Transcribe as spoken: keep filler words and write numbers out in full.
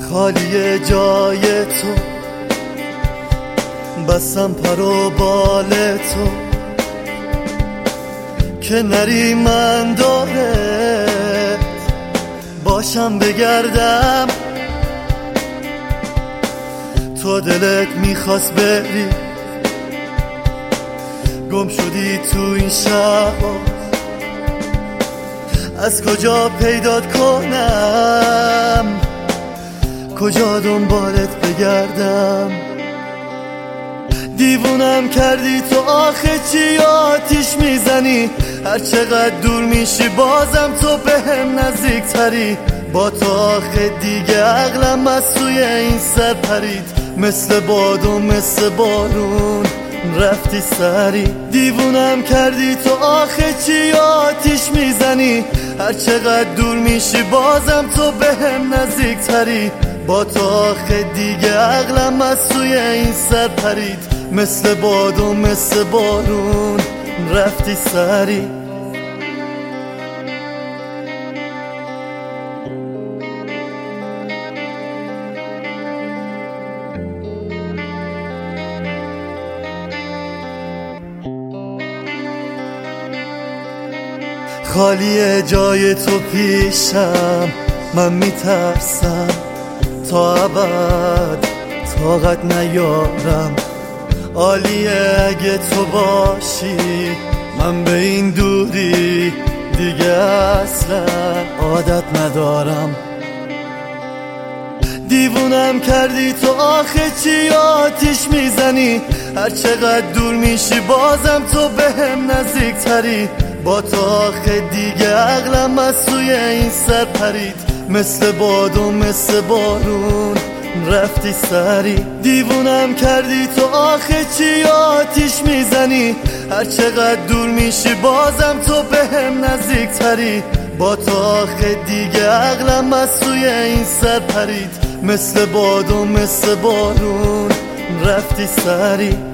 خالی جای تو، بستم پر و بال تو که نری من داره باشم بگردم. تو دلت میخواست بری، گم شدی تو این شهر، از کجا پیدات کنم، کجا دنبالت بگردم. دیوونم کردی تو، آخه چی آتیش میزنی؟ هر چقدر دور میشی بازم تو به هم نزدیک تری. با تو آخه دیگه عقلم از توی این سر پرید، مثل باد و مثل بارون رفتی سری. دیوونم کردی تو، آخه چی آتیش میزنی؟ هر چقدر دور میشی بازم تو به هم نزدیک تری. با تو آخه دیگه عقلم از توی این سر پرید، مثل باد و مثل بارون رفتی سری. خالی جای تو پیشم، من میترسم تا ابد طاقت نیارم. عالیه اگه تو باشی، من به این دوری دیگه اصلا عادت ندارم. دیوونم کردی تو، آخه چی آتیش میزنی؟ هر چقدر دور میشی بازم تو به هم نزدیک تری. با تو آخه دیگه عقلم از توی این سر پرید، مثل باد و مثل بارون رفتی سری. دیوونم کردی تو، آخه چی آتیش میزنی؟ هر چقدر دور میشی بازم تو به هم نزدیک تری. با تو آخه دیگه عقلم از توی این سر پرید، مثل باد و مثل بارون رفتی سری.